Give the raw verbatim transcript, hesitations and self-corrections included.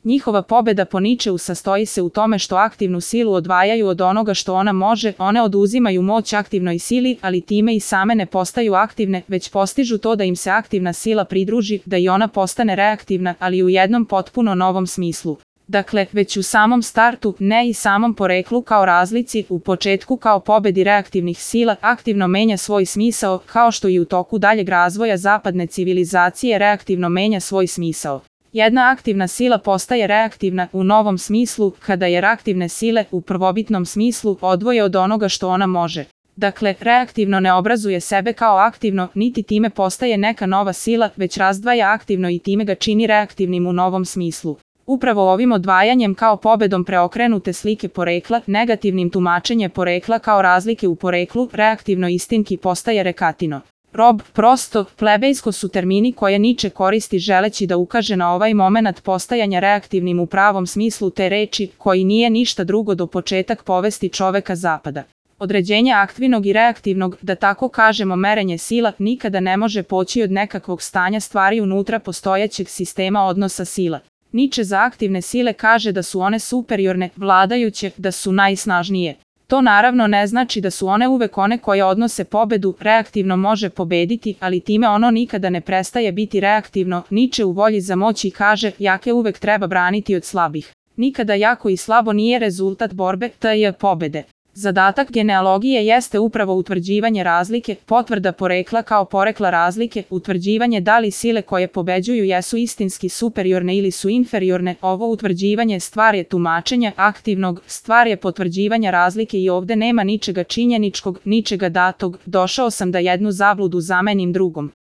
Njihova pobeda po Ničeu sastoji se u tome što aktivnu silu odvajaju od onoga što ona može, one oduzimaju moć aktivnoj sili, ali time i same ne postaju aktivne, već postižu to da im se aktivna sila pridruži, da i ona postane reaktivna, ali u jednom potpuno novom smislu. Dakle, već u samom startu, ne i samom poreklu kao razlici, u početku kao pobedi reaktivnih sila, aktivno menja svoj smisao, kao što i u toku daljeg razvoja zapadne civilizacije reaktivno menja svoj smisao. Jedna aktivna sila postaje reaktivna u novom smislu, kada je reaktivne sile u prvobitnom smislu odvoje od onoga što ona može. Dakle, reaktivno ne obrazuje sebe kao aktivno, niti time postaje neka nova sila, već razdvaja aktivno i time ga čini reaktivnim u novom smislu. Upravo ovim odvajanjem kao pobedom preokrenute slike porekla, negativnim tumačenjem porekla kao razlike u poreklu, reaktivno istinki postaje rekatino. Rob, prosto, plebejsko su termini koje Niče koristi želeći da ukaže na ovaj momenat postajanja reaktivnim u pravom smislu te reči, koji nije ništa drugo do početak povesti čoveka zapada. Određenje aktivnog i reaktivnog, da tako kažemo merenje sila, nikada ne može poći od nekakvog stanja stvari unutra postojećeg sistema odnosa sila. Niče za aktivne sile kaže da su one superiorne, vladajuće, da su najsnažnije. To naravno ne znači da su one uvek one koje odnose pobedu, reaktivno može pobediti, ali time ono nikada ne prestaje biti reaktivno. Niče u volji za moći kaže, jake uvek treba braniti od slabih. Nikada jako i slabo nije rezultat borbe, tj. pobede. Zadatak genealogije jeste upravo utvrđivanje razlike, potvrda porekla kao porekla razlike, utvrđivanje da li sile koje pobeđuju jesu istinski superiorne ili su inferiorne. Ovo utvrđivanje stvar je tumačenja aktivnog, stvar je potvrđivanja razlike i ovde nema ničega činjeničkog, ničega datog. Došao sam da jednu zabludu zamenim drugom.